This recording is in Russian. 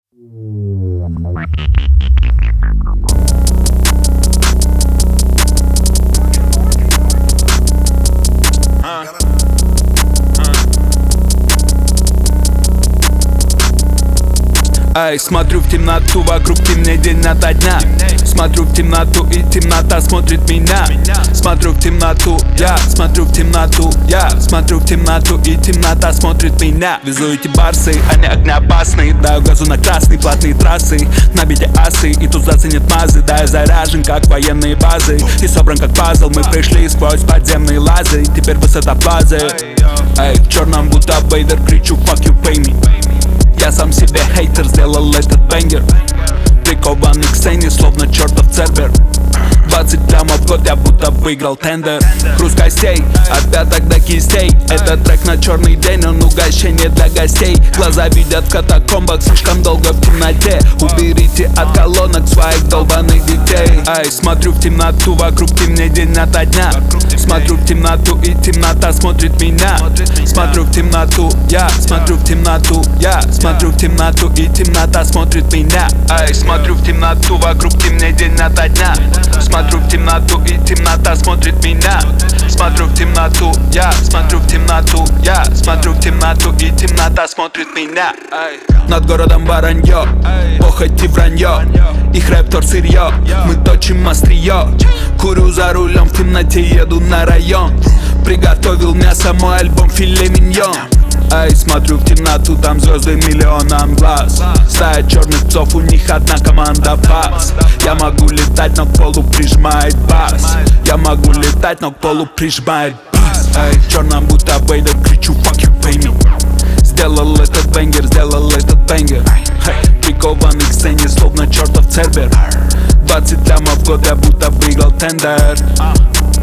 Ай, смотрю в темноту, вокруг темнее день ото дня. Смотрю в темноту, и темнота смотрит меня. Смотрю в темноту, я смотрю в темноту, я смотрю в темноту, и темнота смотрит меня. Везу эти барсы, они огнеопасные. Даю газу на красный, платные трассы. На бите асы, и тут заценят мазы. Да, я заряжен, как военные базы. И собран как пазл, мы пришли сквозь подземные лазы. Теперь высота базы. Эй, в черном будто Вейдер, кричу fuck you, pay me. Я сам себе хейтер, сделал этот бенгер. Прикованный к сцене, словно чертов цербер. 20 прямо в год, я будто выиграл тендер. Груз костей, от пяток до кистей. Это трек на черный день, он угощение для гостей. Глаза видят в катакомбах, слишком долго в темноте. Уберите от колонок своих долбаных детей. Ай, смотрю в темноту, вокруг темнее день ото дня. Смотрю в темноту, и темнота смотрит меня. Смотрю в темноту, я смотрю в темноту, я смотрю в темноту, и темнота смотрит меня. Ай, смотрю в темноту, вокруг темнее день ото дня. Смотрю в темноту, и темнота смотрит меня. Смотрю в темноту, я смотрю в темноту, я смотрю в темноту, и темнота смотрит меня. Над городом воронье, похоть и вранье. Их рэптор сырье, мы точим острие. Курю за рулем, в темноте еду на район. Приготовил мясо, мой альбом филе миньон. Ай, смотрю в темноту, там звезды миллионам глаз. Стая черных псов, у них одна команда пас. Я могу летать, но к полу прижимает бас. Я могу летать, но к полу прижимает бас. Ай, в черном будто Вейдер, кричу fuck you, pay me. Сделал этот бенгер, сделал этот бенгер. Прикованный к сцене, словно чертов цербер. 20 прямо в год, я будто выиграл тендер.